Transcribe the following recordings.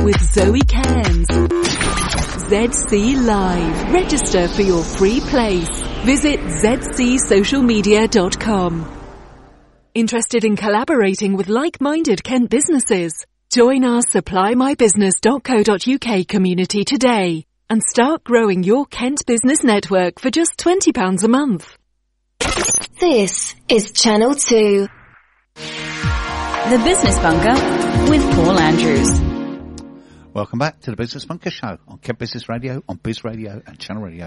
with Zoe Cairns. ZC Live. Register for your free place. Visit zcsocialmedia.com. Interested in collaborating with like-minded Kent businesses? Join our supply-my-business.co.uk community today and start growing your Kent business network for just £20 a month. This is Channel 2. The Business Bunker with Paul Andrews. Welcome back to the Business Bunker Show on Kent Business Radio, on Biz Radio and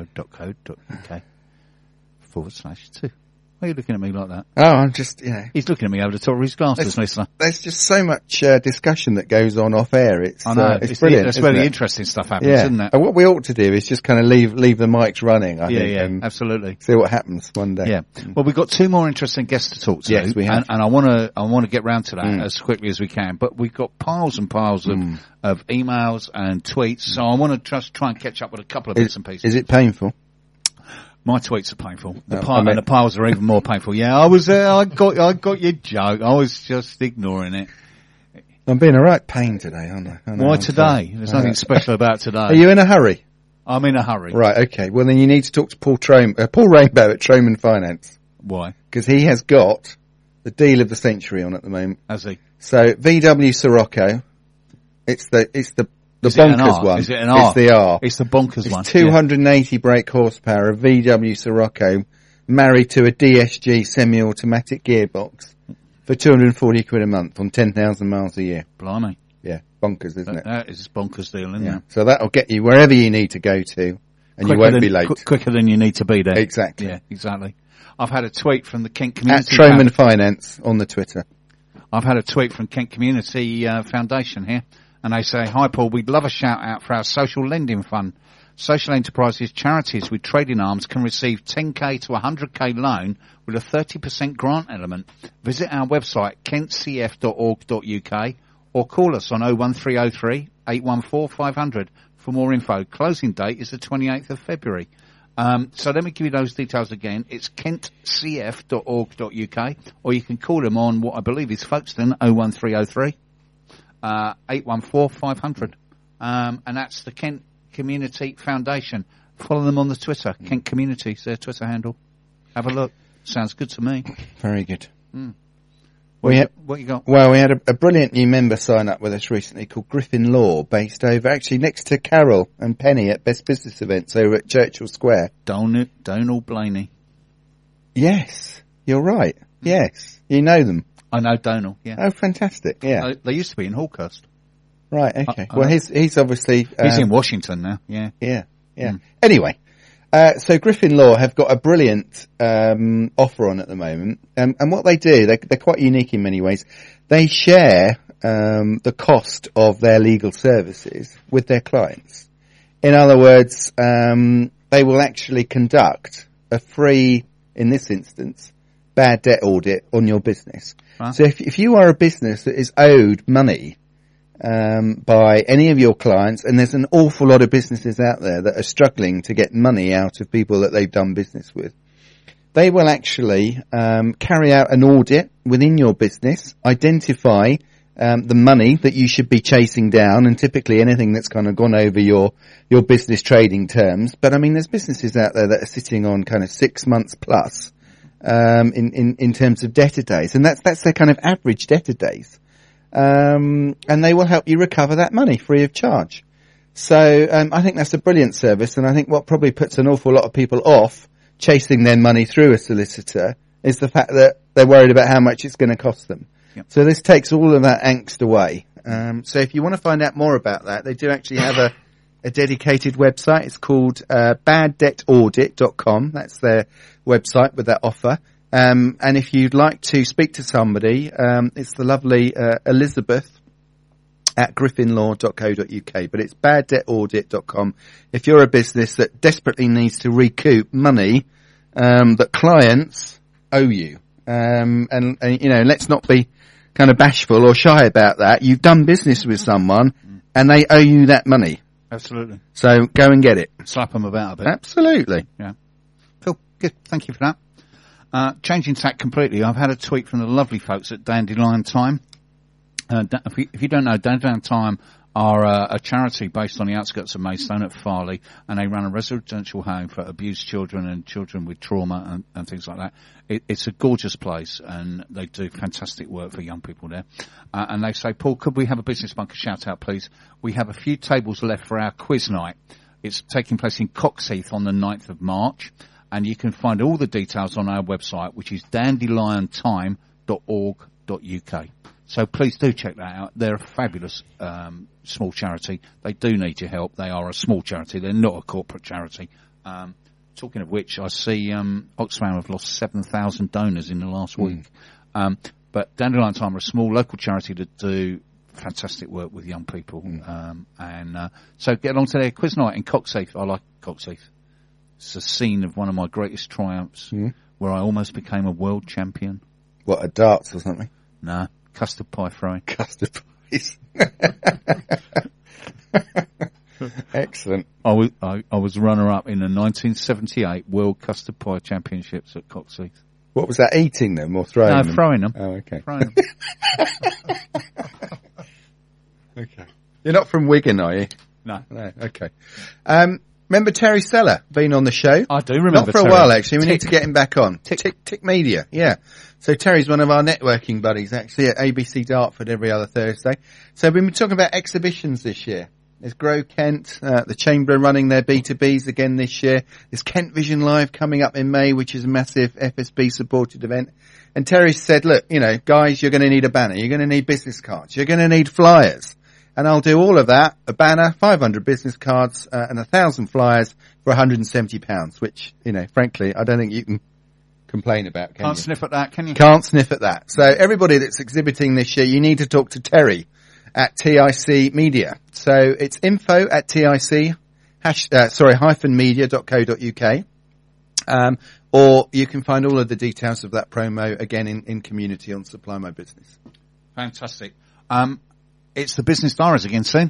channelradio.co.uk/2. Why are you looking at me like that? Oh, I'm just, He's looking at me over the top of his glasses, listener. There's just so much discussion that goes on off air. It's, I know. it's brilliant. That's where the interesting stuff happens, isn't it? And what we ought to do is just kind of leave the mics running, I think. Yeah, absolutely. See what happens one day. Yeah. Well, we've got two more interesting guests to talk to. Yes, we have. And I want to get round to that as quickly as we can. But we've got piles and piles of emails and tweets. So I want to just try and catch up with a couple of bits and pieces. Is it painful? My tweets are painful. And the piles are even more painful. Yeah, I was there. I got your joke. I was just ignoring it. I'm being a right pain today, aren't I? Why today? There's nothing special about today. Are you in a hurry? I'm in a hurry. Right, okay. Well, then you need to talk to Paul Rainbow at Troman Finance. Why? Because he has got the deal of the century on at the moment. Has he? So, VW Sirocco, it's the bonkers one. Is it an R? It's the R. It's the bonkers one. It's 280 brake horsepower, a VW Sirocco, married to a DSG semi-automatic gearbox for 240 quid a month on 10,000 miles a year. Blimey. Yeah, bonkers, isn't it? That is a bonkers deal, isn't it? So that'll get you wherever you need to go to, and you won't be late. Quicker than you need to be there. Exactly. Yeah, exactly. I've had a tweet from the Kent Community... At Troman Finance on the Twitter. I've had a tweet from Kent Community Foundation here. And they say, hi Paul, we'd love a shout out for our social lending fund. Social enterprises, charities with trading arms can receive 10k to 100k loan with a 30% grant element. Visit our website, kentcf.org.uk or call us on 01303 814 500 for more info. Closing date is the 28th of February. So let me give you those details again. It's kentcf.org.uk or you can call them on what I believe is Folkestone, 01303. 814 500. And that's the Kent Community Foundation. Follow them on the Twitter. Kent Community is their Twitter handle. Have a look. Sounds good to me. Very good. What you got? Well, we had a brilliant new member sign up with us recently called Griffin Law, based over actually next to Carol and Penny at Best Business Events over at Churchill Square. Donal Blaney. Yes, you're right. Yes, you know them. I know Donal, yeah. Oh, fantastic, yeah. They used to be in Hawkhurst. Right, okay. Well, he's obviously... he's in Washington now, yeah. Yeah. Anyway, so Griffin Law have got a brilliant offer on at the moment. And what they do, they're quite unique in many ways. They share the cost of their legal services with their clients. In other words, they will actually conduct a free, in this instance, bad debt audit on your business. Right. So if you are a business that is owed money by any of your clients, and there's an awful lot of businesses out there that are struggling to get money out of people that they've done business with, they will actually carry out an audit within your business, identify the money that you should be chasing down, and typically anything that's kind of gone over your business trading terms. But I mean, there's businesses out there that are sitting on kind of 6 months plus in terms of debtor days, and that's their kind of average debtor days. And they will help you recover that money free of charge. So I think that's a brilliant service, and I think what probably puts an awful lot of people off chasing their money through a solicitor is the fact that they're worried about how much it's going to cost them. Yep. So this takes all of that angst away. So if you want to find out more about that, they do actually have a dedicated website. It's called baddebtaudit.com. That's their website with that offer. And if you'd like to speak to somebody, it's the lovely Elizabeth at griffinlaw.co.uk, but it's baddebtaudit.com. If you're a business that desperately needs to recoup money that clients owe you, and you know, let's not be kind of bashful or shy about that. You've done business with someone and they owe you that money. Absolutely. So go and get it. Slap them about a bit. Absolutely. Yeah. Cool. Good. Thank you for that. Changing tack completely, I've had a tweet from the lovely folks at Dandelion Time. If you don't know, Dandelion Time are a charity based on the outskirts of Maidstone at Farley, and they run a residential home for abused children and children with trauma and things like that. It's a gorgeous place, and they do fantastic work for young people there. And they say, Paul, could we have a Business Bunker shout out, please? We have a few tables left for our quiz night. It's taking place in Coxheath on the 9th of March, and you can find all the details on our website, which is dandeliontime.org.uk. So please do check that out. They're a fabulous small charity. They do need your help. They are a small charity. They're not a corporate charity. Talking of which, I see Oxfam have lost 7,000 donors in the last week. But Dandelion Time are a small local charity that do fantastic work with young people. So get along to their quiz night in Coxheath. I like Coxheath. It's a scene of one of my greatest triumphs where I almost became a world champion. What, at darts or something? No. Custard pie throwing. Custard pies. Excellent. I was runner-up in the 1978 World Custard Pie Championships at Coxheath. What was that, eating them or throwing them? No, throwing them. Oh, okay. Throwing them. Okay. You're not from Wigan, are you? No. No, okay. Remember Terry Seller being on the show? I do remember. Not for Terry. a while, actually. We need to get him back on. Tick Media, yeah. So Terry's one of our networking buddies, actually, at ABC Dartford every other Thursday. So we've been talking about exhibitions this year. There's Grow Kent, the Chamber running their B2Bs again this year. There's Kent Vision Live coming up in May, which is a massive FSB supported event. And Terry said, look, guys, you're going to need a banner. You're going to need business cards. You're going to need flyers. And I'll do all of that, a banner, 500 business cards, and 1,000 flyers for £170, which, frankly, I don't think you can complain about, can you? Can't sniff at that, can you? Can't sniff at that. So everybody that's exhibiting this year, you need to talk to Terry at TIC Media. So it's info at TIC, -media.co.uk. Or you can find all of the details of that promo again in community on Supply My Business. Fantastic. It's the Business Diaries again soon.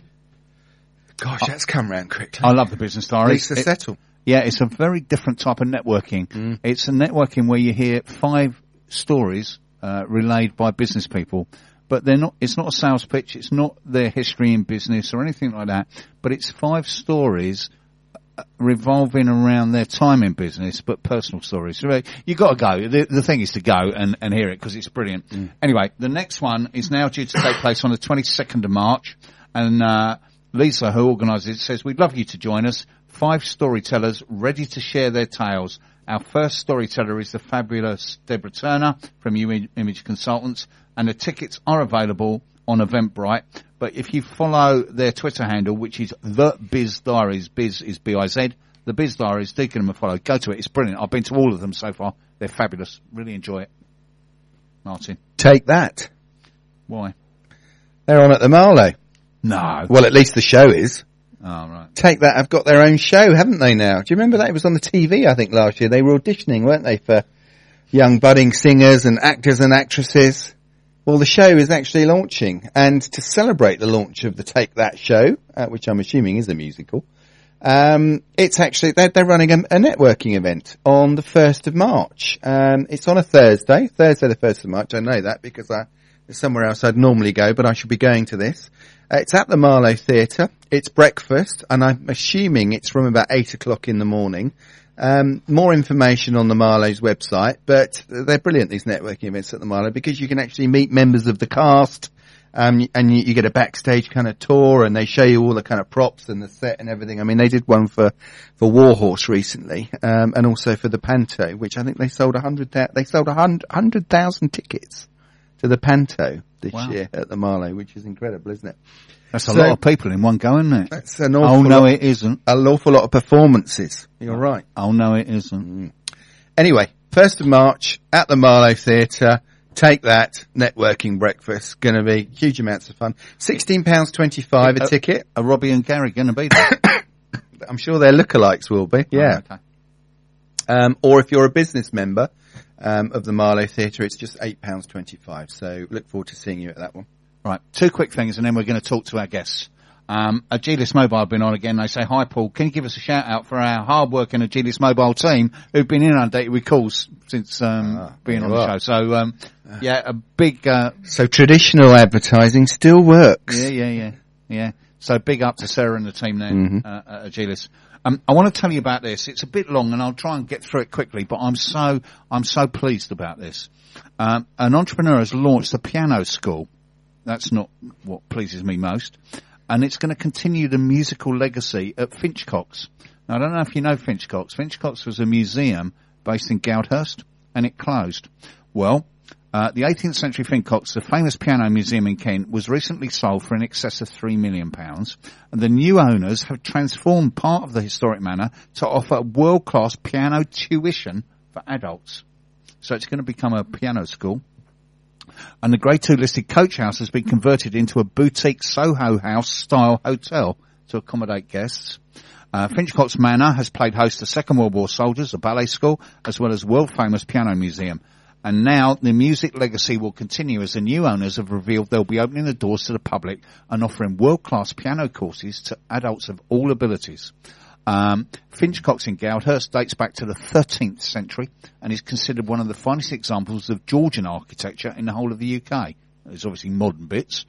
Gosh, that's come round quickly. I love the Business Diaries. Lisa Settle. Yeah, it's a very different type of networking. It's a networking where you hear 5 stories relayed by business people, but it's not a sales pitch. It's not their history in business or anything like that, but it's 5 stories revolving around their time in business, but personal stories. So you got to go. The thing is to go and hear it because it's brilliant. Anyway, the next one is now due to take place on the 22nd of March, and Lisa, who organises it, says, we'd love you to join us. 5 storytellers ready to share their tales. Our first storyteller is the fabulous Deborah Turner from Image Consultants, and the tickets are available on Eventbrite. But if you follow their Twitter handle, which is The Biz Diaries, Biz is B-I-Z, The Biz Diaries, do give them a follow. Go to it. It's brilliant. I've been to all of them so far. They're fabulous. Really enjoy it. Martin. Take that. Why? They're on at the Marlow. No. Well, at least the show is. Oh, right. Take That have got their own show, haven't they now? Do you remember that? It was on the TV, I think, last year. They were auditioning, weren't they, for young budding singers and actors and actresses. Well, the show is actually launching, and to celebrate the launch of the Take That show, which I'm assuming is a musical, it's actually, they're running a networking event on the 1st of March. It's on a Thursday the 1st of March. I know that because there's somewhere else I'd normally go, but I should be going to this. It's at the Marlow Theatre. It's breakfast, and I'm assuming it's from about 8 o'clock in the morning. More information on the Marlow's website, but they're brilliant, these networking events at the Marlow, because you can actually meet members of the cast, and you get a backstage kind of tour, and they show you all the kind of props and the set and everything. I mean, they did one for Warhorse recently, and also for the Panto, which I think they sold 100,000 tickets to the Panto this year at the Marlow, which is incredible, isn't it? That's a lot of people in one go, isn't it? That's an awful lot. It isn't. An awful lot of performances. You're right. Oh, no, it isn't. Anyway, 1st of March at the Marlow Theatre. Take That networking breakfast. Going to be huge amounts of fun. £16.25 a ticket. Are Robbie and Gary going to be there? I'm sure their lookalikes will be. Yeah. Oh, okay. Or if you're a business member of the Marlow Theatre, it's just £8.25. So look forward to seeing you at that one. Right, 2 quick things, and then we're going to talk to our guests. Agilis Mobile have been on again. They say, hi, Paul, can you give us a shout-out for our hard-working Agilis Mobile team who've been inundated with calls since being on the show. So, a big... So traditional advertising still works. Yeah. So big up to Sarah and the team there at Agilis. I want to tell you about this. It's a bit long, and I'll try and get through it quickly. But I'm so pleased about this. An entrepreneur has launched a piano school. That's not what pleases me most, and it's going to continue the musical legacy at Finchcox. Now, I don't know if you know Finchcox. Finchcox was a museum based in Goudhurst, and it closed. Well, the 18th century Finchcox, the famous piano museum in Kent, was recently sold for in excess of £3 million, and the new owners have transformed part of the historic manor to offer world-class piano tuition for adults. So it's going to become a piano school. And the Grade 2 listed coach house has been converted into a boutique Soho House style hotel to accommodate guests. Finchcox Manor has played host to Second World War soldiers, a ballet school, as well as world-famous piano museum. And now the music legacy will continue as the new owners have revealed they'll be opening the doors to the public and offering world-class piano courses to adults of all abilities. Finchcox in Goudhurst dates back to the 13th century and is considered one of the finest examples of Georgian architecture in the whole of the UK. There's obviously modern bits.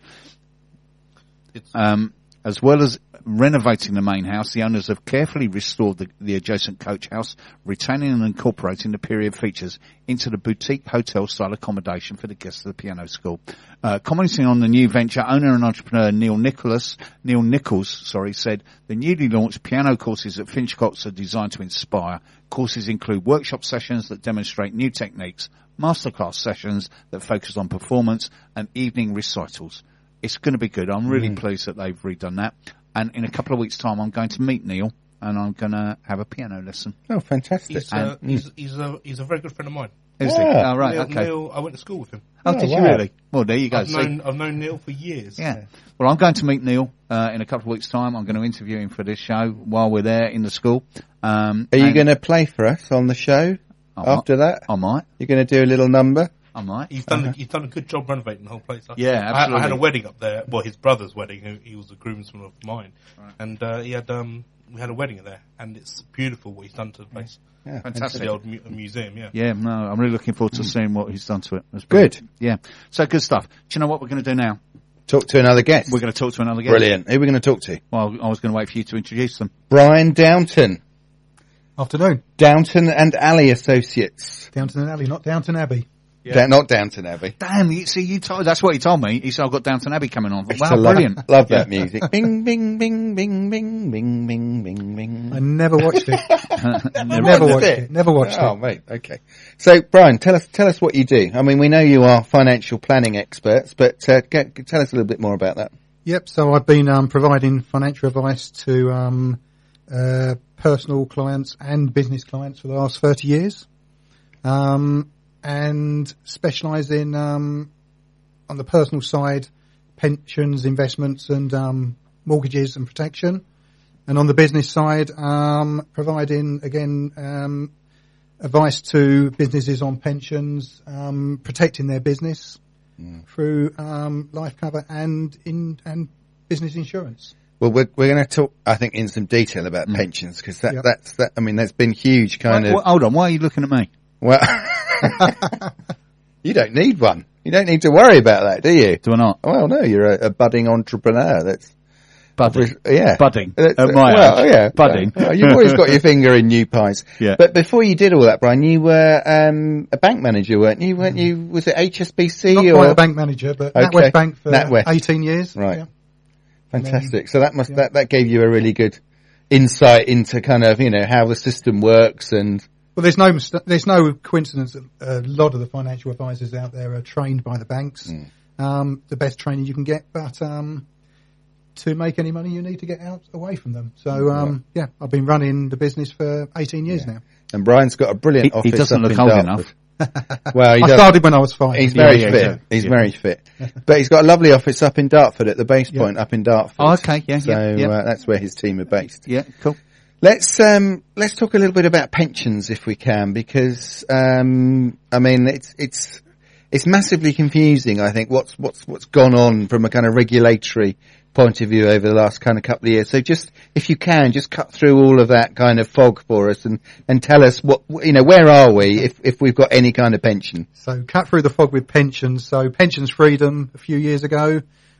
As well as renovating the main house, the owners have carefully restored the adjacent coach house, retaining and incorporating the period features into the boutique hotel-style accommodation for the guests of the piano school. Commenting on the new venture, owner and entrepreneur Neil Nichols said, the newly launched piano courses at Finchcox are designed to inspire. Courses include workshop sessions that demonstrate new techniques, masterclass sessions that focus on performance, and evening recitals. It's going to be good. I'm really pleased that they've redone that. And in a couple of weeks' time, I'm going to meet Neil, and I'm going to have a piano lesson. Oh, fantastic. He's a very good friend of mine. Is he? Oh, right, Neil, okay. Neil, I went to school with him. Oh, did you really? Well, there you go. I've known Neil for years. Yeah. Well, I'm going to meet Neil in a couple of weeks' time. I'm going to interview him for this show while we're there in the school. Are you going to play for us on the show after that? I might. You're going to do a little number? I might. You've done a good job renovating the whole place. Yeah, absolutely. I had a wedding up there. Well, his brother's wedding. He was a groomsman of mine, and we had a wedding there, and it's beautiful what he's done to the place. Yeah, fantastic. The old museum, yeah. Yeah, no, I'm really looking forward to seeing what he's done to it. That's good. Yeah. So good stuff. Do you know what we're going to do now? Talk to another guest. We're going to talk to another guest. Brilliant. Who are we going to talk to? Well, I was going to wait for you to introduce them. Brian Downton. Afternoon. Downton and Alley Associates. Downton and Alley, not Downton Abbey. Yeah. Not Downton Abbey. Damn, that's what he told me. He said, I've got Downton Abbey coming on. Wow, brilliant. Love that music. Bing, bing, bing, bing, bing, bing, bing, bing, bing. I never watched it. Never watched it. Oh, mate. Okay. So, Brian, tell us what you do. I mean, we know you are financial planning experts, but tell us a little bit more about that. Yep. So I've been providing financial advice to personal clients and business clients for the last 30 years. And specialise in, on the personal side, pensions, investments and mortgages and protection. And on the business side, providing, again, advice to businesses on pensions, protecting their business through life cover and business insurance. Well, we're going to talk, I think, in some detail about pensions, because that's I mean, there's been huge kind of... Hold on, why are you looking at me? Well, you don't need one. You don't need to worry about that, do you? Do I not? Well, no, you're a budding entrepreneur. That's budding. Yeah, budding. At my age. Yeah, budding. Well, you've always got your finger in new pies. Yeah. But before you did all that, Brian, you were a bank manager, weren't you? Weren't you? Was it HSBC Not or quite a bank manager, but NatWest Bank for NatWest. 18 years. Right. Yeah. Fantastic. So that gave you a really good insight into kind of, you know, how the system works and. Well, there's no coincidence that a lot of the financial advisors out there are trained by the banks. The best training you can get, but to make any money, you need to get away from them. So, I've been running the business for 18 years now. And Brian's got a brilliant office. He doesn't up look in old Dartford. enough. Well, I started when I was 5. He's very fit. He's very fit. But he's got a lovely office up in Dartford at the base point up in Dartford. Oh, okay. Yeah. So that's where his team are based. Yeah. Cool. Let's talk a little bit about pensions if we can, because I mean it's massively confusing. I think what's gone on from a kind of regulatory point of view over the last kind of couple of years. So just if you can just cut through all of that kind of fog for us and tell us where are we if we've got any kind of pension. So cut through the fog with pensions. So pensions freedom a few years ago,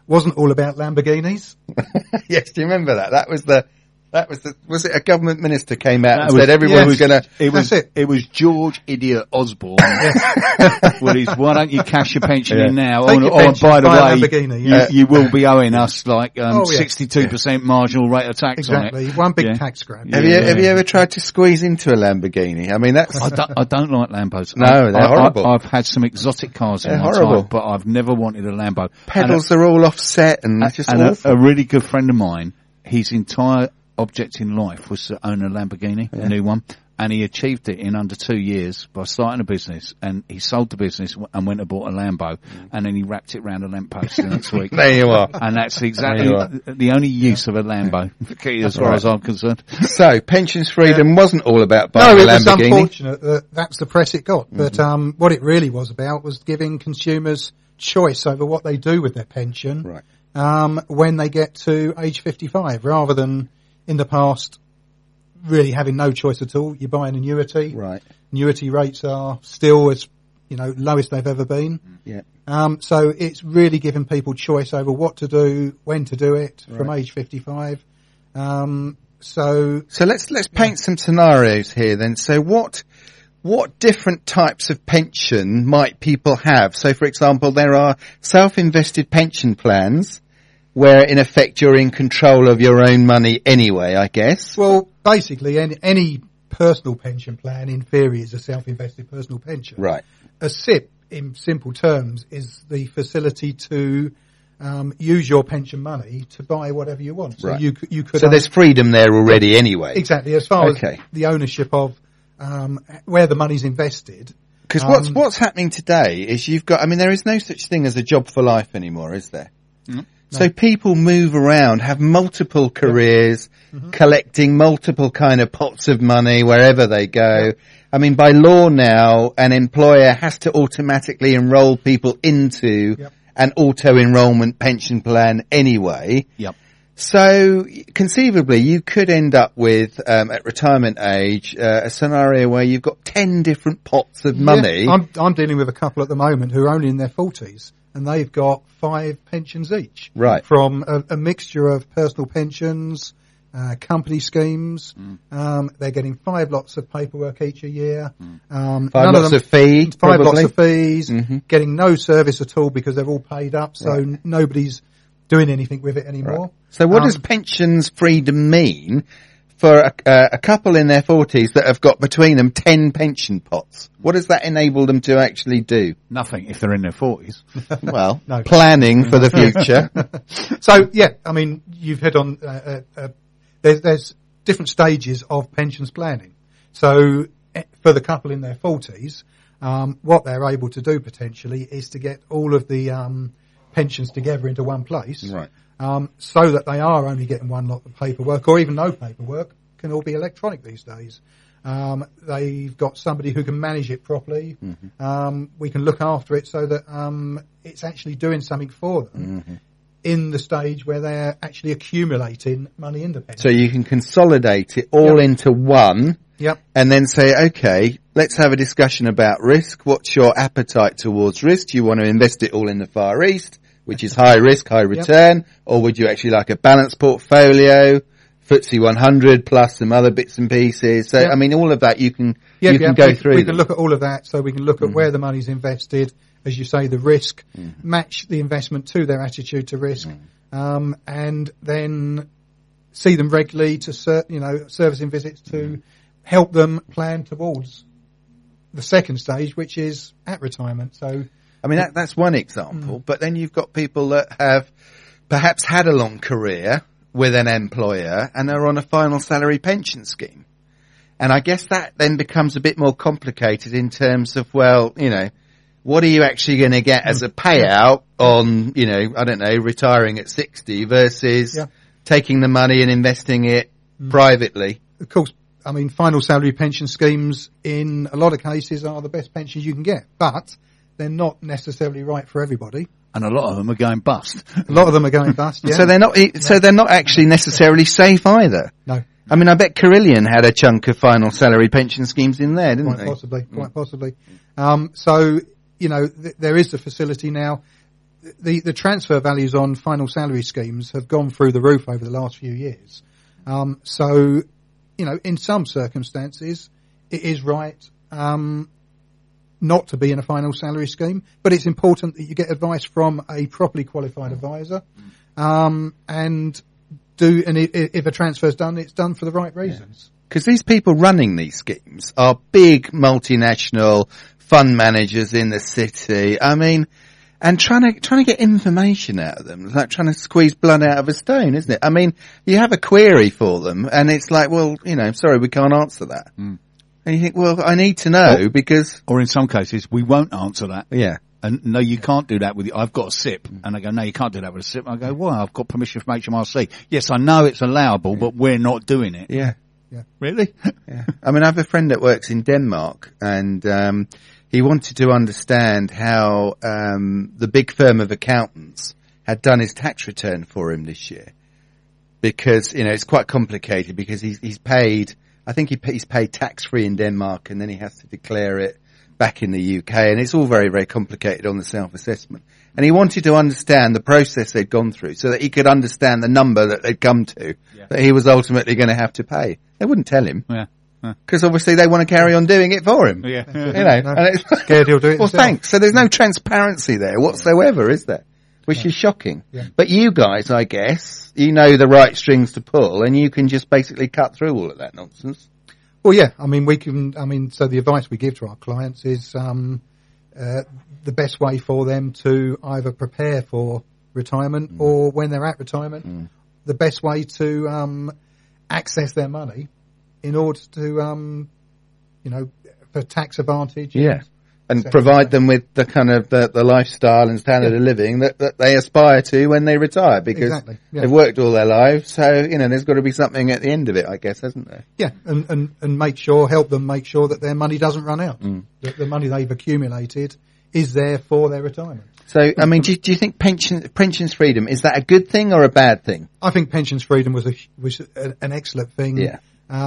wasn't all about Lamborghinis. Yes, do you remember that? Was it a government minister came out and said everyone was going to... It was George Idiot Osborne. Well, why don't you cash your pension in now? Take your pension, by the buy a way, Lamborghini, you will be owing us like 62% marginal rate of tax Exactly. on it. One big tax grab. Have you ever tried to squeeze into a Lamborghini? I mean, that's... I don't like Lambos. No, they're horrible. I've had some exotic cars in my horrible. time, but I've never wanted a Lambo. Pedals are all offset and it's just awful. A really good friend of mine, his entire object in life was to own a Lamborghini, a new one, and he achieved it in under 2 years by starting a business, and he sold the business and went and bought a Lambo, and then he wrapped it round a lamppost the next week. There you are. And that's exactly the only use of a Lambo, as far as I'm concerned. So, pensions freedom wasn't all about buying No, a it was Lamborghini. unfortunate that that's the press it got. But what it really was about was giving consumers choice over what they do with their pension when they get to age 55, rather than in the past really having no choice at all. You buy an annuity. Right. Annuity rates are still as, lowest they've ever been. Yeah. So it's really giving people choice over what to do, when to do it from age 55. So let's paint some scenarios here then. So what different types of pension might people have? So for example, there are self-invested pension plans where in effect you're in control of your own money anyway, I guess. Well, basically any personal pension plan in theory is a self-invested personal pension. Right. A SIP, in simple terms, is the facility to use your pension money to buy whatever you want. So you could. So there's freedom there already anyway. Exactly, as far as the ownership of where the money's invested. Because what's happening today is there is no such thing as a job for life anymore, is there? No. So people move around, have multiple careers, collecting multiple kind of pots of money wherever they go. I mean, by law now, an employer has to automatically enroll people into an auto-enrollment pension plan anyway. Yep. So conceivably, you could end up with, at retirement age, a scenario where you've got 10 different pots of money. I'm dealing with a couple at the moment who are only in their 40s. And they've got 5 pensions each. Right. From a mixture of personal pensions, company schemes. They're getting 5 lots of paperwork each a year. 5 lots of fees. 5 lots of fees. Getting no service at all because they're all paid up. So nobody's doing anything with it anymore. Right. So what does pensions freedom mean for a couple in their 40s that have got between them 10 pension pots? What does that enable them to actually do? Nothing if they're in their 40s. Well, planning for the future. So, you've hit on, there's different stages of pensions planning. So, for the couple in their 40s, what they're able to do potentially is to get all of the pensions together into one place. Right. So that they are only getting one lot of paperwork, or even no paperwork, can all be electronic these days. They've got somebody who can manage it properly. We can look after it so that it's actually doing something for them in the stage where they're actually accumulating money independently. So you can consolidate it all into one. Yep. And then say, okay, let's have a discussion about risk. What's your appetite towards risk? Do you want to invest it all in the Far East, which is high risk, high return? Or would you actually like a balanced portfolio, FTSE 100 plus some other bits and pieces? So, all of that you can go through. We can look at all of that, so we can look at where the money's invested, as you say, the risk, match the investment to their attitude to risk, and then see them regularly to, servicing visits to help them plan towards the second stage, which is at retirement. So, that's one example, but then you've got people that have perhaps had a long career with an employer and are on a final salary pension scheme. And I guess that then becomes a bit more complicated in terms of, what are you actually going to get as a payout on, retiring at 60 versus taking the money and investing it privately? Of course, final salary pension schemes in a lot of cases are the best pensions you can get, but they're not necessarily right for everybody. And a lot of them are going bust. A lot of them are going bust, yeah. So they're not actually necessarily safe either. No. I bet Carillion had a chunk of final salary pension schemes in there, didn't they? Quite possibly. So, there is the facility now. the transfer values on final salary schemes have gone through the roof over the last few years. So, in some circumstances, it is right not to be in a final salary scheme, but it's important that you get advice from a properly qualified advisor, and if a transfer's done, it's done for the right reasons. Because these people running these schemes are big multinational fund managers in the city. I mean, and trying to get information out of them, like trying to squeeze blood out of a stone, isn't it? I mean, you have a query for them, and it's like, well, sorry, we can't answer that. And you think, well, I need to know because, or in some cases, we won't answer that. Yeah. And no, you can't do that with I've got a SIP. And I go, no, you can't do that with a SIP. I go, well, I've got permission from HMRC. Yes, I know it's allowable, but we're not doing it. Yeah. Really? Yeah. I mean, I have a friend that works in Denmark, and he wanted to understand how the big firm of accountants had done his tax return for him this year, because it's quite complicated because he's paid. I think he's paid tax free in Denmark, and then he has to declare it back in the UK, and it's all very, very complicated on the self-assessment. And he wanted to understand the process they'd gone through so that he could understand the number that they'd come to that he was ultimately going to have to pay. They wouldn't tell him. Yeah. Because obviously they want to carry on doing it for him. Yeah. And it's Scared he'll do it well, himself. thanks. So there's no transparency there whatsoever, is there? Which is shocking. Yeah. But you guys, I guess, you know the right strings to pull, and you can just basically cut through all of that nonsense. Well, yeah. I mean, so the advice we give to our clients is the best way for them to either prepare for retirement or when they're at retirement, the best way to access their money in order to, for tax advantage. Yeah. And provide them with the kind of the lifestyle and standard of living that they aspire to when they retire, because they've worked all their lives. So, there's got to be something at the end of it, I guess, hasn't there? Yeah. And help them make sure that their money doesn't run out. That the money they've accumulated is there for their retirement. So, I mean, do you think pensions freedom, is that a good thing or a bad thing? I think pensions freedom was an excellent thing. Yeah.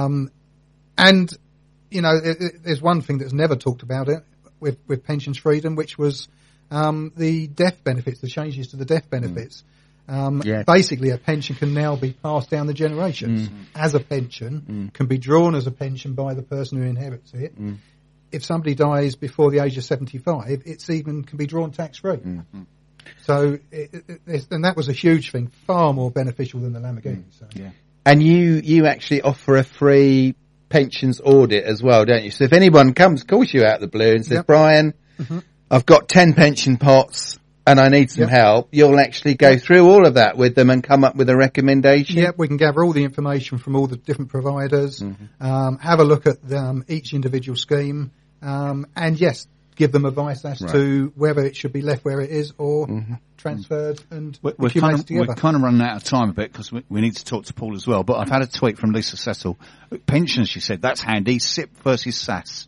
And, there's one thing that's never talked about it with pensions freedom, which was the death benefits, the changes to the death benefits. Basically, a pension can now be passed down the generations as a pension, can be drawn as a pension by the person who inherits it. If somebody dies before the age of 75, can be drawn tax-free. So, and that was a huge thing, far more beneficial than the Lamborghini. So. Yeah. And you actually offer a free pensions audit as well, don't you? So if anyone calls you out of the blue and says, Brian, I've got 10 pension pots and I need some help, you'll actually go through all of that with them and come up with a recommendation? Yep, we can gather all the information from all the different providers, have a look at each individual scheme, and give them advice as to whether it should be left where it is or transferred and accumulated together. We're kind of running out of time a bit because we need to talk to Paul as well. But I've had a tweet from Lisa Cecil. Pensions, she said, that's handy. SIP versus SAS.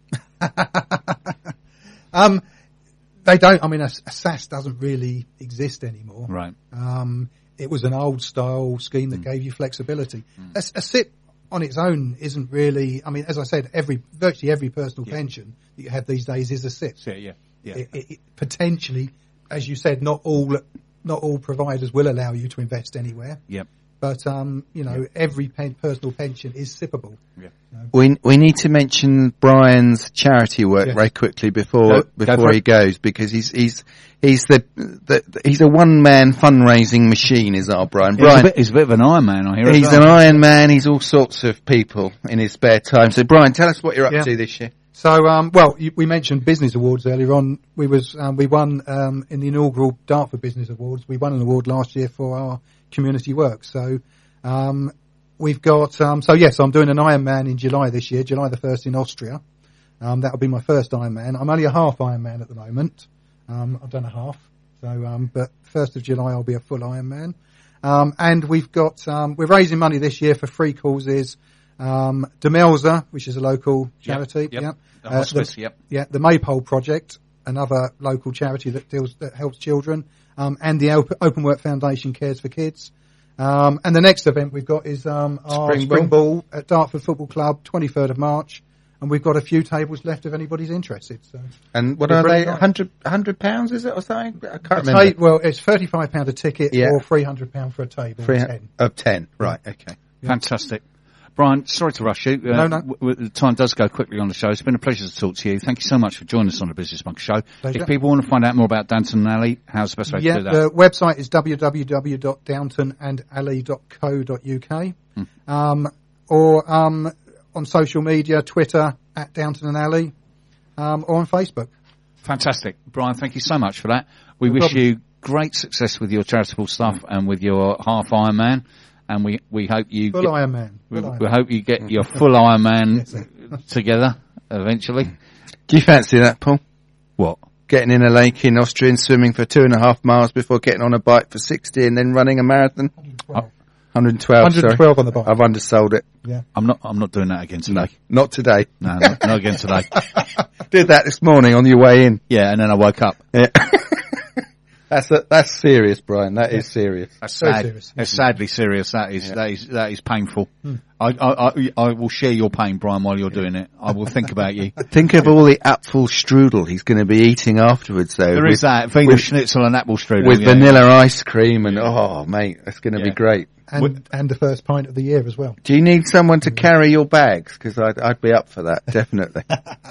They don't. I mean, a SAS doesn't really exist anymore. Right. It was an old style scheme that gave you flexibility. A SIP on its own isn't really. I mean, as I said, virtually every personal pension that you have these days is a SIP. Yeah. It potentially, as you said, not all providers will allow you to invest anywhere. Yep. But every personal pension is SIPable. Yeah. We need to mention Brian's charity work very quickly before he goes, because he's a one man fundraising machine. Is our Brian? He's a bit of an Iron Man, I hear. He's an Iron Man. He's all sorts of people in his spare time. So Brian, tell us what you're up to this year. So, we mentioned Business Awards earlier on. We won in the inaugural Dartford Business Awards. We won an award last year for our community work. So, we've got, I'm doing an Ironman in July this year, July the 1st in Austria. That'll be my first Ironman. I'm only a half Ironman at the moment. I've done a half. So, but 1st of July I'll be a full Ironman. And we've got, we're raising money this year for three causes. Demelza, which is a local charity. Yep. The hospice, the Maypole Project, another local charity that helps children. And the Open Work Foundation cares for kids. And the next event we've got is our Spring Ball at Dartford Football Club, 23rd of March. and we've got a few tables left if anybody's interested. So. And what It'd are be they? really nice. £100 is it or something? I can't remember. Well, it's £35 a ticket Yeah. or £300 for a table. 10. Of 10, right? Okay. Fantastic. Brian, sorry to rush you. No. The time does go quickly on the show. It's been a pleasure to talk to you. Thank you so much for joining us on the Business Bunker Show. Pleasure. If people want to find out more about Downton and Alley, how's the best way to do that? The website is www.downtonandalley.co.uk. Or on social media, Twitter at Downton and Alley, or on Facebook. Fantastic. Brian, thank you so much for that. We No wish problem. you great success with your charitable stuff and with your half Ironman. And we hope you Full Iron Man. we hope you get your full Ironman together eventually. Do you fancy that, Paul? What? Getting in a lake in Austria and swimming for 2.5 miles before getting on a bike for 60 and then running a marathon? 112, 112 sorry. on the bike. I've undersold it. Yeah. I'm not doing that again today. Not today. No, not again today. Did that this morning on your way in. Yeah, and then I woke up. Yeah. That's serious, Brian. That is serious. That's Very sad. serious. It's sadly serious. That is painful. I will share your pain, Brian, while you're doing it. I will think about you. Think of all the apfel strudel he's going to be eating afterwards, though. There is that Wiener Schnitzel and apple strudel with yeah. vanilla ice cream and oh, mate, that's going to be great. And the first pint of the year as well. Do you need someone to carry your bags? Because I'd be up for that, definitely.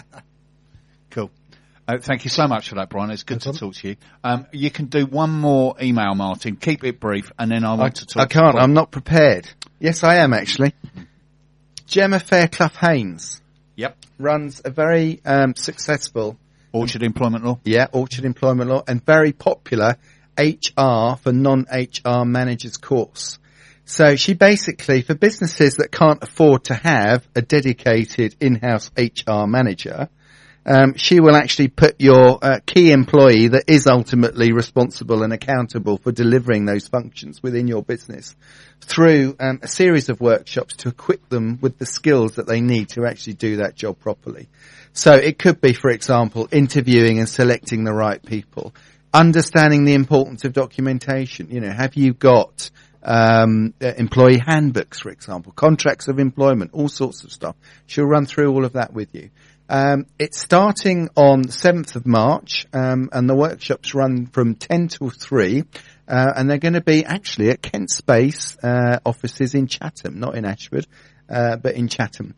Cool. Thank you so much for that, Brian. It's good to talk to you. You can do one more email, Martin. Keep it brief, and then I want to talk. I can't. I'm not prepared. Yes, I am actually. Gemma Fairclough Haynes. Yep. Runs a very successful Orchard Employment Law. Yeah, Orchard Employment Law, and very popular HR for non-HR managers course. So she basically, for businesses that can't afford to have a dedicated in-house HR manager, she will actually put your key employee that is ultimately responsible and accountable for delivering those functions within your business through a series of workshops to equip them with the skills that they need to actually do that job properly. So it could be, for example, interviewing and selecting the right people, understanding the importance of documentation. You know, have you got employee handbooks, for example, contracts of employment, all sorts of stuff. She'll run through all of that with you. It's starting on 7th of March, and the workshops run from 10 till 3, and they're going to be actually at Kent Space offices in Chatham, not in Ashford, but in Chatham.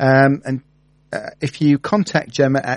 If you contact Gemma at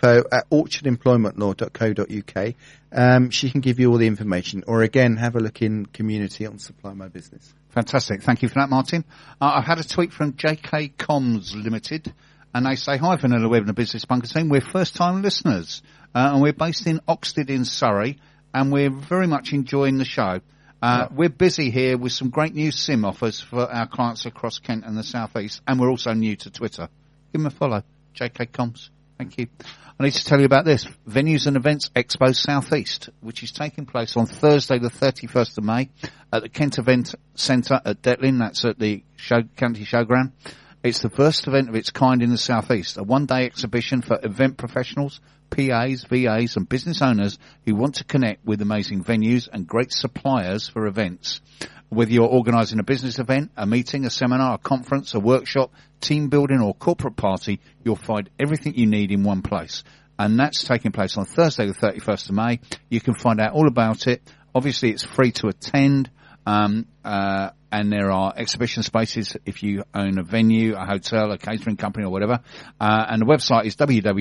info@orchardemploymentlaw.co.uk, she can give you all the information, or again, have a look in community on Supply My Business. Fantastic. Thank you for that, Martin. I've had a tweet from JK Comms Limited, and they say, hi, Vanilla Web and the Business Bunker team. We're first-time listeners, and we're based in Oxted in Surrey, and we're very much enjoying the show. We're busy here with some great new SIM offers for our clients across Kent and the South East, and we're also new to Twitter. Give them a follow. JK Comms. Thank you. I need to tell you about this. Venues and Events Expo South East, which is taking place on Thursday the 31st of May at the Kent Event Centre at Detlin. That's at the County Showground. It's the first event of its kind in the South East, a one-day exhibition for event professionals, PAs, VAs and business owners who want to connect with amazing venues and great suppliers for events. Whether you're organising a business event, a meeting, a seminar, a conference, a workshop, team building or corporate party, you'll find everything you need in one place. And that's taking place on Thursday the 31st of May. You can find out all about it. Obviously it's free to attend, and there are exhibition spaces if you own a venue, a hotel, a catering company or whatever. And the website is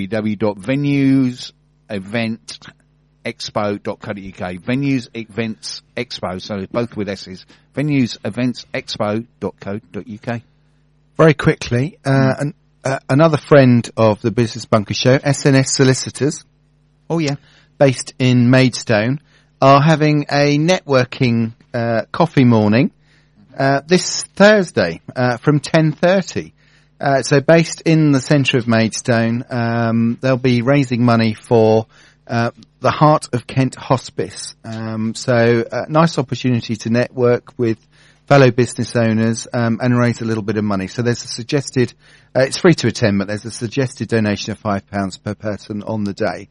www.venueseventexpo.co.uk. Venues Events Expo, so both with S's. Venueseventexpo.co.uk. Very quickly, another friend of the Business Bunker Show, SNS Solicitors. Oh yeah. Based in Maidstone, are having a networking coffee morning this Thursday from 10:30. So based in the centre of Maidstone, they'll be raising money for the Heart of Kent Hospice. So a nice opportunity to network with fellow business owners and raise a little bit of money. So there's a suggested, it's free to attend, but there's a suggested donation of £5 per person on the day.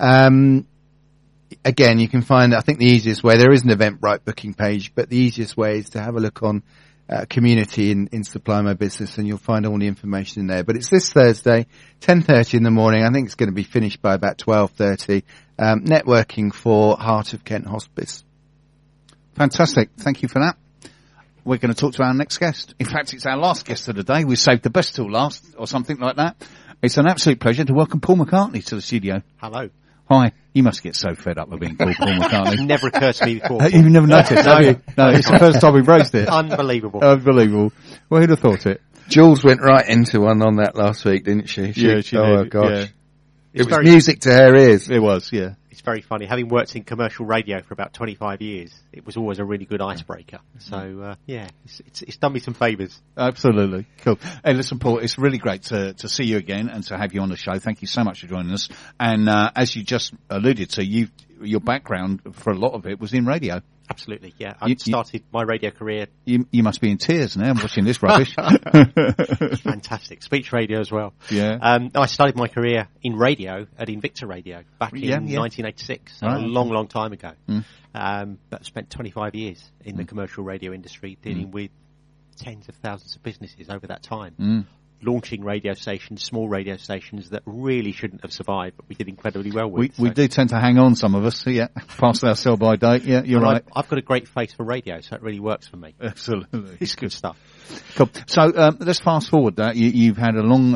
Again, you can find, I think the easiest way, there is an Eventbrite booking page, but the easiest way is to have a look on community in Supply My Business, and you'll find all the information in there. But it's this Thursday, 10:30 in the morning. I think it's going to be finished by about 12:30. Networking for Heart of Kent Hospice. Fantastic. Thank you for that. We're going to talk to our next guest. In fact, it's our last guest of the day. We saved the best till last, or something like that. It's an absolute pleasure to welcome Paul McCartney to the studio. Hello. Hi. You must get so fed up with being called Paul McCartney. Never occurred to me before. You've never noticed, have you? No, it's the first time we've raised it. Unbelievable. Unbelievable. Well, who'd have thought it? Jules went right into one on that last week, didn't she? Yeah, she oh, did. gosh. Yeah. It was music to her ears. It was, yeah. It's very funny. Having worked in commercial radio for about 25 years, it was always a really good icebreaker. So, it's done me some favours. Absolutely. Cool. Hey, listen, Paul, it's really great to see you again and to have you on the show. Thank you so much for joining us. And as you just alluded to, your background for a lot of it was in radio. Absolutely, yeah. I started my radio career. You must be in tears now watching this rubbish. Fantastic. Speech radio as well. Yeah. I started my career in radio at Invicta Radio back in 1986, so right. a long, long time ago. But spent 25 years in the commercial radio industry dealing with tens of thousands of businesses over that time. Launching radio stations, small radio stations that really shouldn't have survived, but we did incredibly well with. We do tend to hang on, some of us, yeah, past our sell-by date, yeah, you're right. I've got a great face for radio, so it really works for me. Absolutely. It's good stuff. Cool. So let's fast forward that. You've had a long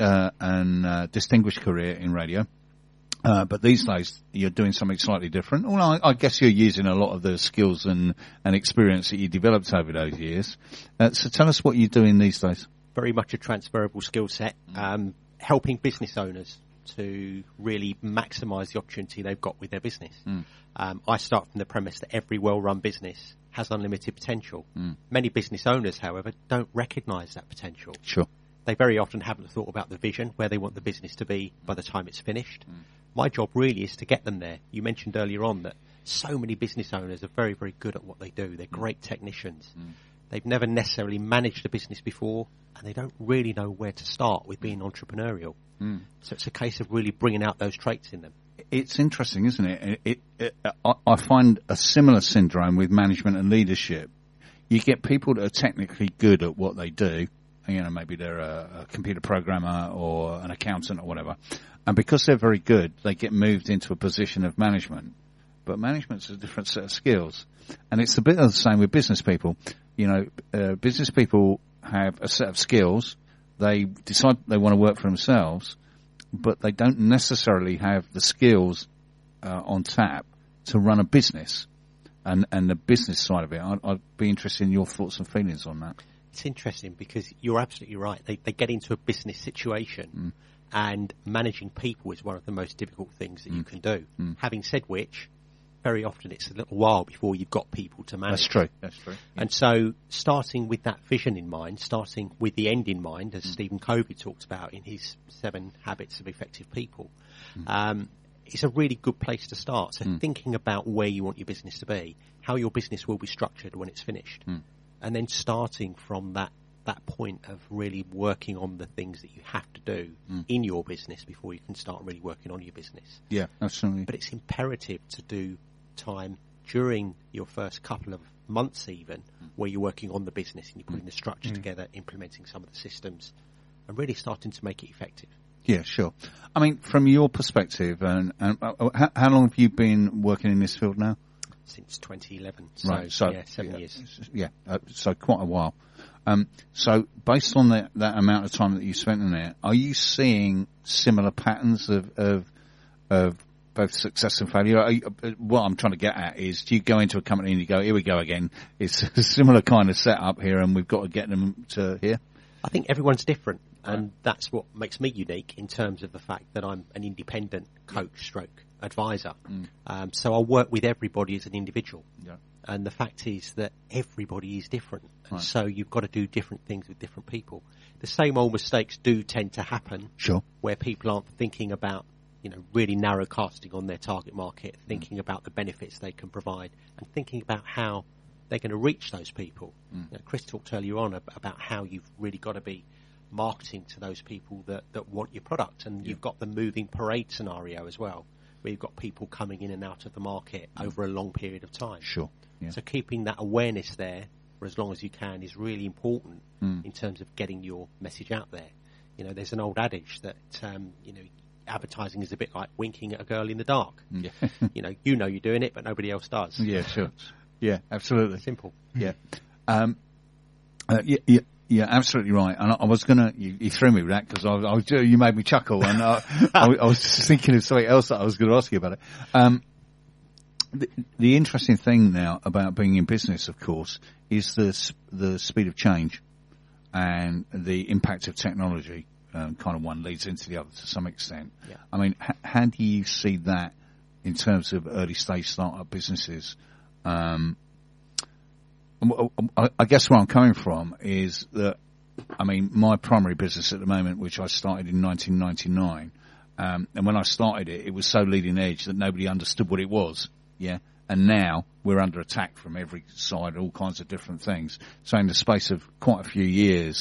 and distinguished career in radio. But these days, you're doing something slightly different. Well, I guess you're using a lot of the skills and experience that you developed over those years. So tell us what you're doing these days. Very much a transferable skill set, helping business owners to really maximise the opportunity they've got with their business. I start from the premise that every well-run business has unlimited potential. Many business owners, however, don't recognise that potential. Sure. They very often haven't thought about the vision, where they want the business to be by the time it's finished. My job really is to get them there. You mentioned earlier on that so many business owners are very, very good at what they do. They're great technicians. They've never necessarily managed a business before, and they don't really know where to start with being entrepreneurial. So it's a case of really bringing out those traits in them. It's interesting, isn't it? I find a similar syndrome with management and leadership. You get people that are technically good at what they do. You know, maybe they're a computer programmer or an accountant or whatever. And because they're very good, they get moved into a position of management. But management's a different set of skills. And it's a bit of the same with business people. You know, business people have a set of skills. They decide they want to work for themselves, but they don't necessarily have the skills on tap to run a business. And the business side of it, I'd be interested in your thoughts and feelings on that. It's interesting because you're absolutely right. They get into a business situation and managing people is one of the most difficult things that you can do. Having said which, very often it's a little while before you've got people to manage. That's true. Yeah. And so starting with that vision in mind, starting with the end in mind, as Stephen Covey talks about in his 7 Habits of Effective People, it's a really good place to start. So thinking about where you want your business to be, how your business will be structured when it's finished, and then starting from that point of really working on the things that you have to do in your business before you can start really working on your business. Yeah, absolutely. But it's imperative to do time during your first couple of months even where you're working on the business and you're putting the structure together, implementing some of the systems and really starting to make it effective. Yeah, sure. I mean, from your perspective, and how long have you been working in this field now? Since 2011. So, right, so 7 years. Yeah, so quite a while. So based on that amount of time that you spent in there, are you seeing similar patterns of both success and failure? What I'm trying to get at is, do you go into a company and you go, here we go again, it's a similar kind of setup here and we've got to get them to here? I think everyone's different, and that's what makes me unique in terms of the fact that I'm an independent coach stroke advisor. So I work with everybody as an individual. Yeah. And the fact is that everybody is different. And so you've got to do different things with different people. The same old mistakes do tend to happen. Sure. Where people aren't thinking about, really narrow casting on their target market, thinking about the benefits they can provide and thinking about how they're going to reach those people. Chris talked earlier on about how you've really got to be marketing to those people that want your product. And you've got the moving parade scenario as well, where you've got people coming in and out of the market over a long period of time. Sure. Yeah. So keeping that awareness there for as long as you can is really important in terms of getting your message out there. You know, there's an old adage that, advertising is a bit like winking at a girl in the dark. Yeah. you know you're doing it, but nobody else does. Yeah, sure. Yeah, absolutely. Simple. Yeah. Yeah, absolutely right. And I was gonna, you threw me with that because you made me chuckle, and I was just thinking of something else that I was going to ask you about it. The interesting thing now about being in business, of course, is the speed of change and the impact of technology. Kind of one leads into the other to some extent. Yeah. I mean, how do you see that in terms of early stage startup businesses? I guess where I'm coming from is that, I mean, my primary business at the moment, which I started in 1999, and when I started it, it was so leading edge that nobody understood what it was. Yeah. And now we're under attack from every side, all kinds of different things. So in the space of quite a few years,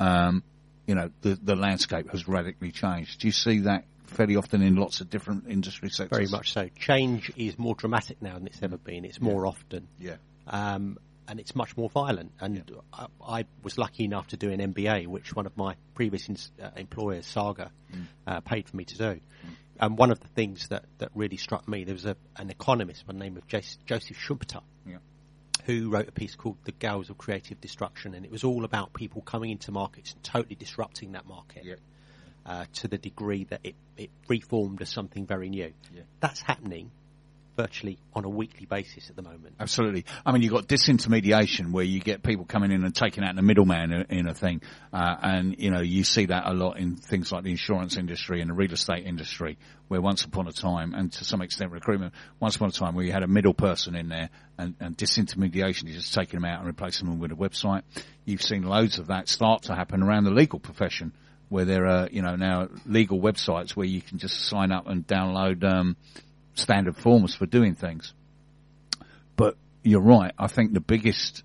the landscape has radically changed. Do you see that fairly often in lots of different industry sectors? Very much so. Change is more dramatic now than it's ever been. It's more often. Yeah. And it's much more violent. And I was lucky enough to do an MBA, which one of my previous employers, Saga, paid for me to do. And one of the things that really struck me, there was an economist by the name of Joseph Schumpeter, who wrote a piece called The Gales of Creative Destruction, and it was all about people coming into markets and totally disrupting that market to the degree that it reformed as something very new. Yeah. That's happening virtually on a weekly basis at the moment. Absolutely. I mean, you've got disintermediation where you get people coming in and taking out the middleman in a thing. And, you see that a lot in things like the insurance industry and the real estate industry, where once upon a time, and to some extent recruitment, once upon a time where you had a middle person in there and disintermediation is just taking them out and replacing them with a website. You've seen loads of that start to happen around the legal profession, where there are, now legal websites where you can just sign up and download, standard forms for doing things. But you're right. I think the biggest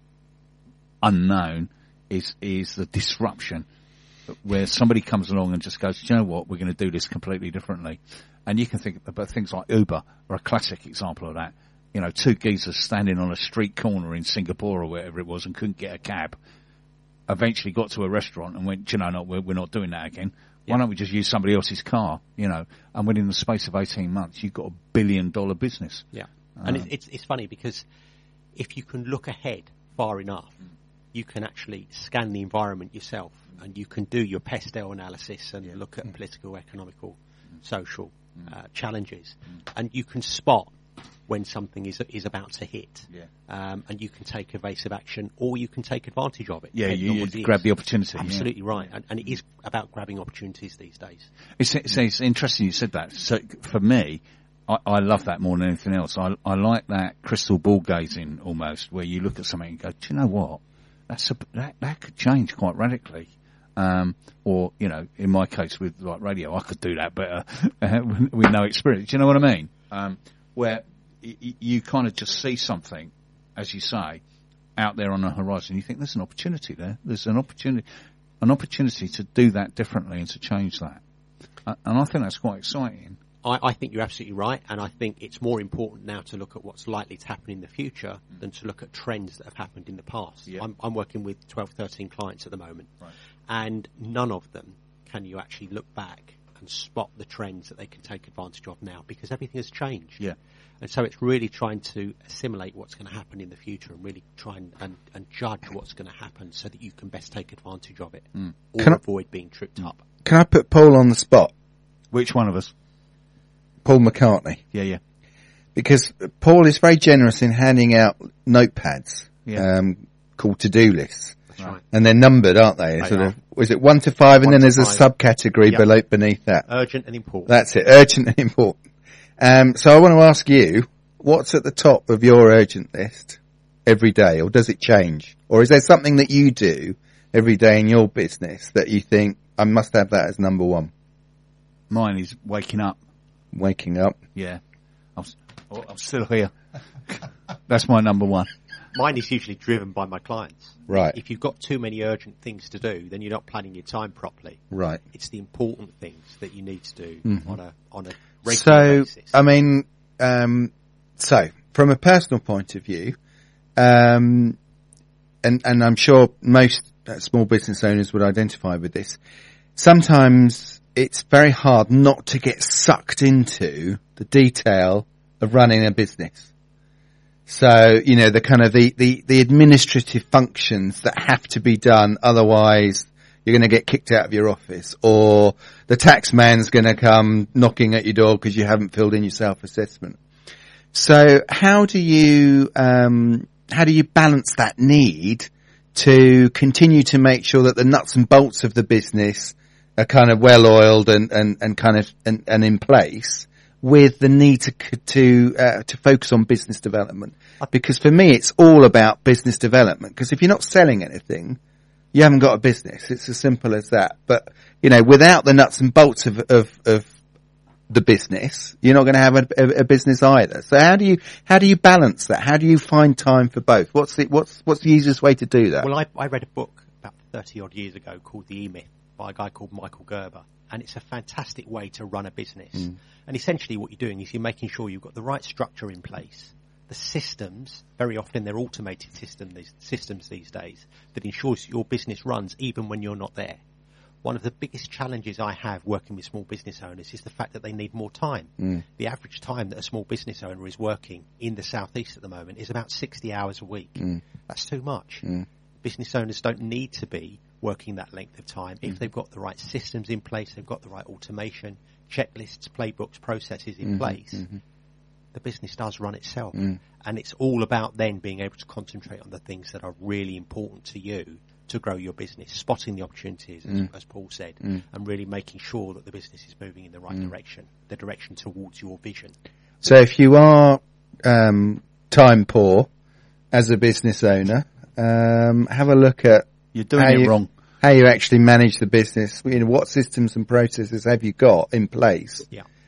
unknown is the disruption, where somebody comes along and just goes, do you know what, we're going to do this completely differently. And you can think about things like Uber are a classic example of that. Two geezers standing on a street corner in Singapore or wherever it was and couldn't get a cab, eventually got to a restaurant and went, we're not doing that again. Why don't we just use somebody else's car, and within the space of 18 months, you've got $1 billion business. Yeah. And it's funny because if you can look ahead far enough, you can actually scan the environment yourself, and you can do your PESTEL analysis and look at political, economical, social challenges, and you can spot when something is about to hit. Yeah. And you can take evasive action, or you can take advantage of it. Yeah, you grab the opportunity. Absolutely right. And it is about grabbing opportunities these days. It's interesting you said that. So for me, I love that more than anything else. I like that crystal ball gazing almost, where you look at something and go, do you know what? That could change quite radically. Or, in my case with like radio, I could do that better with no experience. Do you know what I mean? Where you kind of just see something, as you say, out there on the horizon. You think there's an opportunity there. There's an opportunity to do that differently and to change that. And I think that's quite exciting. I think you're absolutely right, and I think it's more important now to look at what's likely to happen in the future than to look at trends that have happened in the past. Yeah. I'm working with 12, 13 clients at the moment, and none of them can you actually look back and spot the trends that they can take advantage of now, because everything has changed. Yeah. And so it's really trying to assimilate what's going to happen in the future and really try and judge what's going to happen so that you can best take advantage of it or avoid being tripped up. Can I put Paul on the spot? Which one of us? Paul McCartney. Yeah. Because Paul is very generous in handing out notepads called to-do lists. That's right. And they're numbered, aren't they? Was it 1 to 5 and then there's a subcategory beneath that? Urgent and important. That's it, urgent and important. So I want to ask you, what's at the top of your urgent list every day, or does it change? Or is there something that you do every day in your business that you think, I must have that as number one? Mine is waking up. Waking up? Yeah. I'm still here. That's my number one. Mine is usually driven by my clients. Right. If you've got too many urgent things to do, then you're not planning your time properly. Right. It's the important things that you need to do on a regular basis. I mean, so from a personal point of view, and I'm sure most small business owners would identify with this, sometimes it's very hard not to get sucked into the detail of running a business. So, you know, the kind of the administrative functions that have to be done, otherwise you're going to get kicked out of your office, or the tax man's going to come knocking at your door because you haven't filled in your self-assessment. So how do you balance that need to continue to make sure that the nuts and bolts of the business are kind of well oiled and in place, with the need to focus on business development? Because for me, it's all about business development. Because if you're not selling anything, you haven't got a business. It's as simple as that. But, you know, without the nuts and bolts of the business, you're not going to have a business either. So how do you balance that? How do you find time for both? What's the easiest way to do that? Well, I read a book about 30 odd years ago called The E-Myth by a guy called Michael Gerber, and it's a fantastic way to run a business. And essentially what you're doing is you're making sure you've got the right structure in place. The systems, very often they're automated systems these days, that ensures your business runs even when you're not there. One of the biggest challenges I have working with small business owners is the fact that they need more time. The average time that a small business owner is working in the southeast at the moment is about 60 hours a week. That's too much. Business owners don't need to be working that length of time if they've got the right systems in place, they've got the right automation, checklists, playbooks, processes in place. The business does run itself. And it's all about then being able to concentrate on the things that are really important to you to grow your business, spotting the opportunities, as Paul said, and really making sure that the business is moving in the right direction, the direction towards your vision. So if you are time poor as a business owner, have a look at you're doing it wrong. How you actually manage the business. You know, what systems and processes have you got in place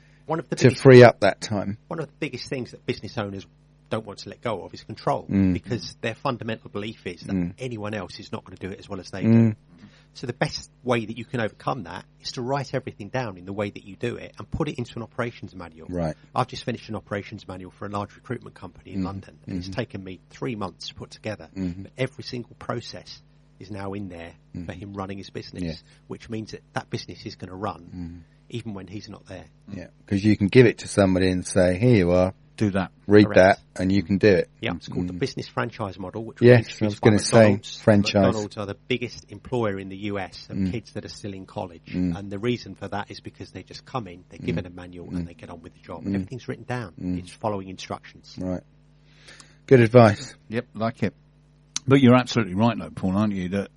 to free up that time? One of the biggest things that business owners don't want to let go of is control, because their fundamental belief is that anyone else is not going to do it as well as they do. So the best way that you can overcome that is to write everything down in the way that you do it and put it into an operations manual. Right. I've just finished an operations manual for a large recruitment company in London, and it's taken me 3 months to put together. But every single process is now in there for him running his business, which means that business is going to run even when he's not there. Yeah, because you can give it to somebody and say, here you are. Do that. Read that, and you can do it. Yeah, it's called the business franchise model, which I was going to say franchise. McDonald's are the biggest employer in the US of kids that are still in college, and the reason for that is because they just come in, they're given a manual, and they get on with the job. Everything's written down. It's following instructions. Right. Good advice. Yep, like it. But you're absolutely right, though, Paul, aren't you? That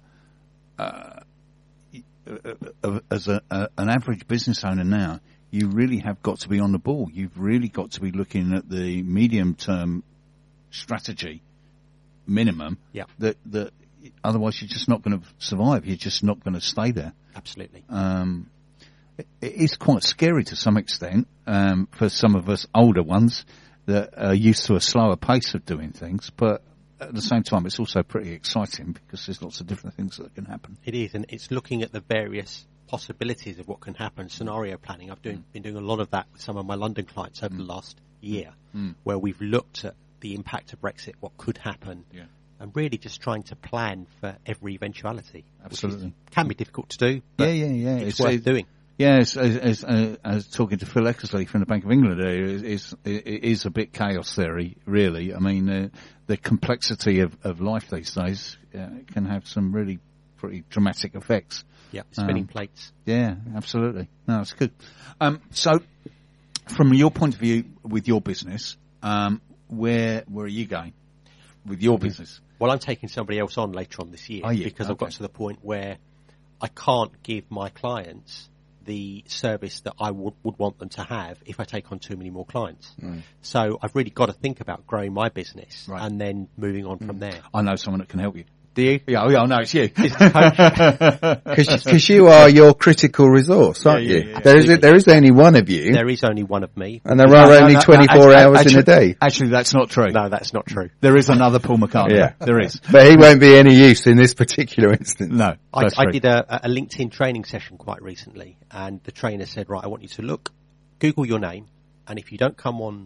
as an average business owner now, you really have got to be on the ball. You've really got to be looking at the medium-term strategy minimum. Yeah. That otherwise you're just not going to survive. You're just not going to stay there. Absolutely. It is quite scary to some extent for some of us older ones that are used to a slower pace of doing things, but at the same time, it's also pretty exciting because there's lots of different things that can happen. It is, and it's looking at the various possibilities of what can happen, scenario planning. I've been doing a lot of that with some of my London clients over the last year, where we've looked at the impact of Brexit, what could happen, and really just trying to plan for every eventuality. Absolutely. Can be difficult to do, but it's worth doing. Yeah, as talking to Phil Eckersley from the Bank of England, it is a bit chaos theory, really. I mean, the complexity of life these days can have some really pretty dramatic effects. Yeah, spinning plates. Yeah, absolutely. No, it's good. So, from your point of view with your business, where are you going with your business? Well, I'm taking somebody else on later on this year because I've got to the point where I can't give my clients the service that I would want them to have if I take on too many more clients. So I've really got to think about growing my business and then moving on from there. I know someone that can help you. Do you? Yeah, no, it's you. Because you are your critical resource, aren't you? There is only one of you. There is only one of me. And there are only 24 hours in a day. Actually, that's not true. No, that's not true. There is another Paul McCartney. Yeah. There is. But he won't be any use in this particular instance. No. I did a LinkedIn training session quite recently, and the trainer said, right, I want you to Google your name, and if you don't come on the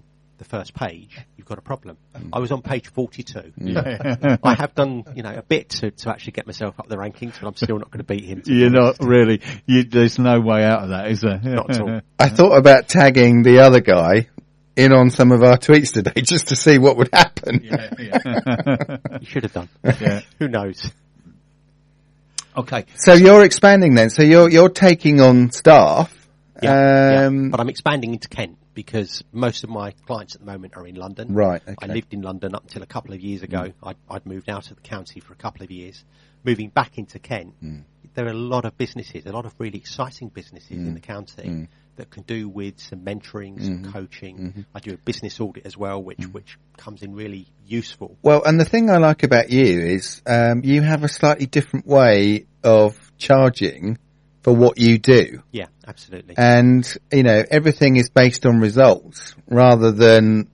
the first page, you've got a problem. I was on page 42. I have done, a bit to actually get myself up the rankings, but I'm still not going to beat him. You're not really. There's no way out of that, is there? Not at all. I thought about tagging the other guy in on some of our tweets today just to see what would happen. You should have done. Yeah. Who knows? Okay. So you're expanding then. So you're taking on staff. Yeah, but I'm expanding into Kent because most of my clients at the moment are in London. Right. Okay. I lived in London up until a couple of years ago. I'd moved out of the county for a couple of years. Moving back into Kent, there are a lot of businesses, a lot of really exciting businesses in the county that can do with some mentoring, some coaching. I do a business audit as well, which comes in really useful. Well, and the thing I like about you is you have a slightly different way of charging for what you do. Yeah, absolutely. And, everything is based on results rather than,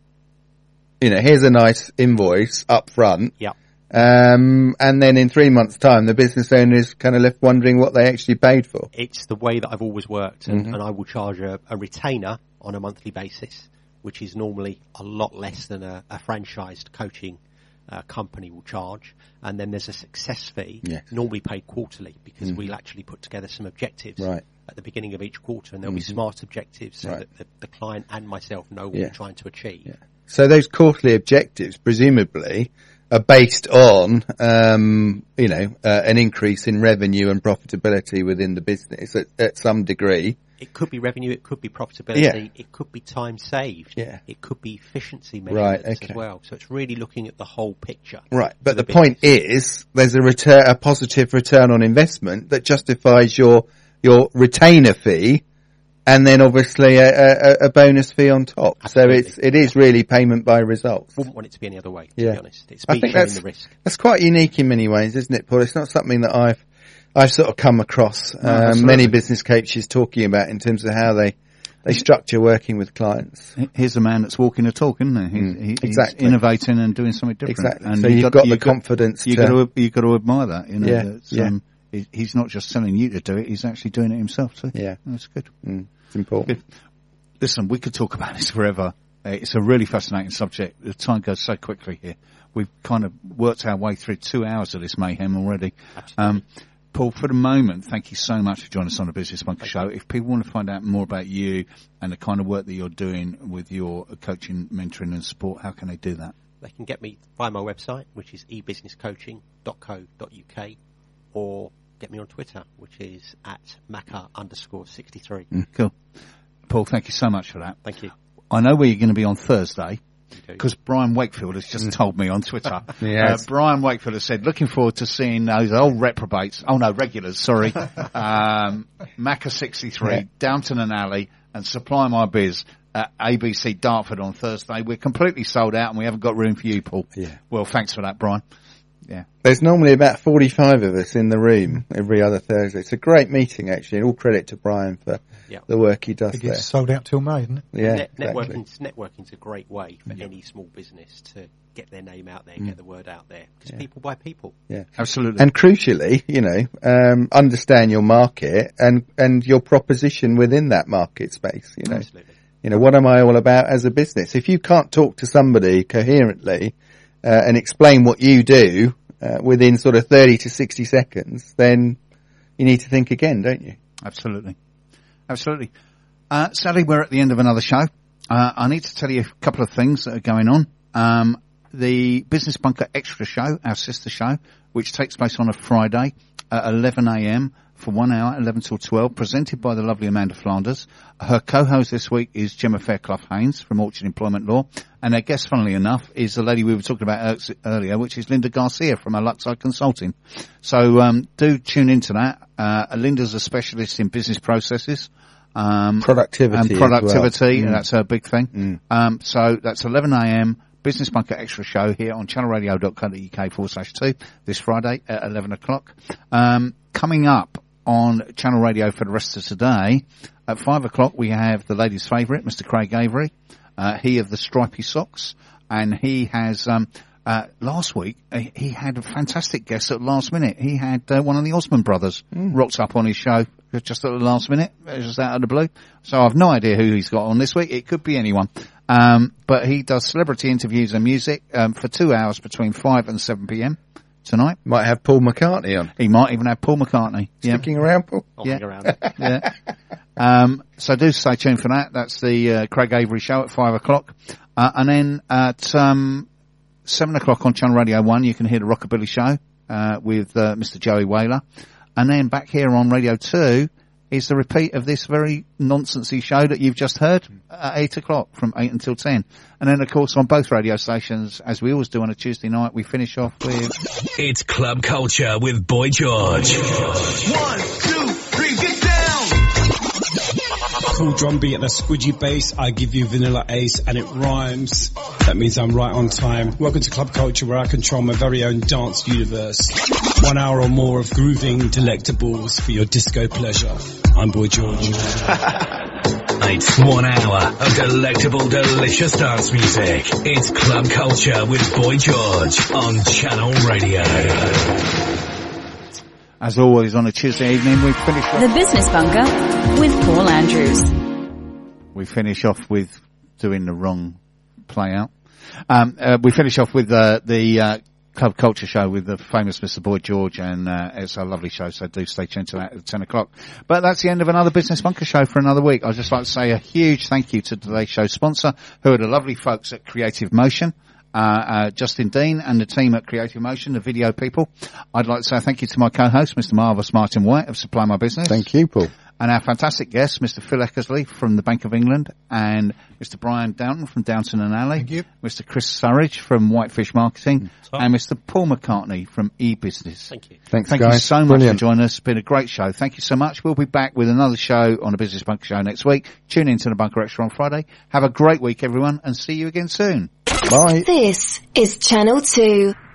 here's a nice invoice up front. Yeah. And then in 3 months' time, the business owner is kind of left wondering what they actually paid for. It's the way that I've always worked, and I will charge a retainer on a monthly basis, which is normally a lot less than a franchised coaching company will charge. And then there's a success fee, normally paid quarterly, because we'll actually put together some objectives at the beginning of each quarter, and there'll be smart objectives so that the client and myself know what we're trying to achieve. Yeah. So those quarterly objectives, presumably, are based on, an increase in revenue and profitability within the business at some degree. It could be revenue, it could be profitability, it could be time saved, it could be efficiency measurements as well. So it's really looking at the whole picture. Right, but the point is, there's a positive return on investment that justifies your retainer fee, and then obviously a bonus fee on top. Absolutely. So it is really payment by results. Wouldn't want it to be any other way, to be honest. It's me sharing the risk. That's quite unique in many ways, isn't it, Paul? It's not something that I've sort of come across many business coaches talking about in terms of how they structure working with clients. Here's a man that's walking the talk, isn't he? He's exactly. innovating and doing something different. Exactly. And so you've got the confidence. You've got to admire that. He's not just telling you to do it; he's actually doing it himself too. Yeah, that's good. It's important. Good. Listen, we could talk about this forever. It's a really fascinating subject. The time goes so quickly here. We've kind of worked our way through 2 hours of this mayhem already. Paul, for the moment, thank you so much for joining us on the Business Bunker Show. If people want to find out more about you and the kind of work that you're doing with your coaching, mentoring and support, how can they do that? They can get me via my website, which is ebusinesscoaching.co.uk, or get me on Twitter, which is at Macca_63. Cool. Paul, thank you so much for that. Thank you. I know where you're going to be on Thursday, because Brian Wakefield has just told me on Twitter. Yes. Brian Wakefield has said, looking forward to seeing those old regulars, sorry, Macca63, Downton and Alley, and Supply My Biz at ABC Dartford on Thursday. We're completely sold out and we haven't got room for you, Paul. Yeah. Well, thanks for that, Brian. Yeah. There's normally about 45 of us in the room every other Thursday. It's a great meeting, actually, and all credit to Brian for the work he does there. It's sold out till May, isn't it? Yeah, Networking's a great way for any small business to get their name out there, get the word out there, because people buy people. Yeah, absolutely. And crucially, understand your market and your proposition within that market space. Absolutely. What am I all about as a business? If you can't talk to somebody coherently and explain what you do within sort of 30 to 60 seconds, then you need to think again, don't you? Absolutely. Sadly, we're at the end of another show. I need to tell you a couple of things that are going on. The Business Bunker Extra Show, our sister show, which takes place on a Friday at 11 a.m. for 1 hour, 11 till 12, presented by the lovely Amanda Flanders. Her co-host this week is Gemma Fairclough-Haynes from Orchard Employment Law. And our guest, funnily enough, is the lady we were talking about earlier, which is Linda Garcia from Aluxide Consulting. So do tune into that. Linda's a specialist in business processes. Productivity. And that's her big thing. So that's 11 a.m. Business Bunker Extra Show here on channelradio.co.uk/2 this Friday at 11 o'clock. Coming up on Channel Radio for the rest of today, at 5 o'clock we have the ladies' favourite, Mr. Craig Avery, he of the Stripy Socks, and he has, last week, he had a fantastic guest at last minute. He had one of the Osmond brothers rocked up on his show just at the last minute, just out of the blue. So I've no idea who he's got on this week. It could be anyone. But he does celebrity interviews and music for 2 hours between 5 and 7 p.m. tonight. Might have Paul McCartney on. He might even have Paul McCartney. Sticking around, Paul? Knocking around. Yeah. So do stay tuned for that. That's the Craig Avery show at 5 o'clock. And then at 7 o'clock on Channel Radio 1, you can hear the Rockabilly show with Mr. Joey Whaler. And then back here on Radio 2 is the repeat of this very nonsensy show that you've just heard at 8 o'clock from 8 until 10. And then, of course, on both radio stations, as we always do on a Tuesday night, we finish off with... It's Club Culture with Boy George. 1, 2, 3, get down! Cool drum beat and a squidgy bass. I give you Vanilla Ace and it rhymes. That means I'm right on time. Welcome to Club Culture, where I control my very own dance universe. 1 hour or more of grooving delectables for your disco pleasure. I'm Boy George. It's 1 hour of delectable, delicious dance music. It's Club Culture with Boy George on Channel Radio. As always, on a Tuesday evening, we finish off... The Business Bunker with Paul Andrews. We finish off with doing the wrong play out. We finish off with the Club Culture show with the famous Mr. Boy George, and it's a lovely show, so do stay tuned to that at 10 o'clock. But that's the end of another Business Bunker show for another week. I'd just like to say a huge thank you to today's show sponsor, who are the lovely folks at Creative Motion. Justin Dean and the team at Creative Motion, the video people. I'd like to say thank you to my co-host, Mr. Marvellous Martin White of Supply My Business. Thank you, Paul. And our fantastic guest, Mr. Phil Eckersley from the Bank of England, and Mr. Brian Downton from Downton and Alley. Thank you. Mr. Chris Surridge from Whitefish Marketing, and Mr. Paul McCartney from eBusiness. Thank you. Thanks, Thank guys. you so much Brilliant. for joining us. It's been a great show. Thank you so much. We'll be back with another show on the Business Bunker show next week. Tune in to the Bunker Extra on Friday. Have a great week, everyone, and see you again soon. Bye. This is Channel 2.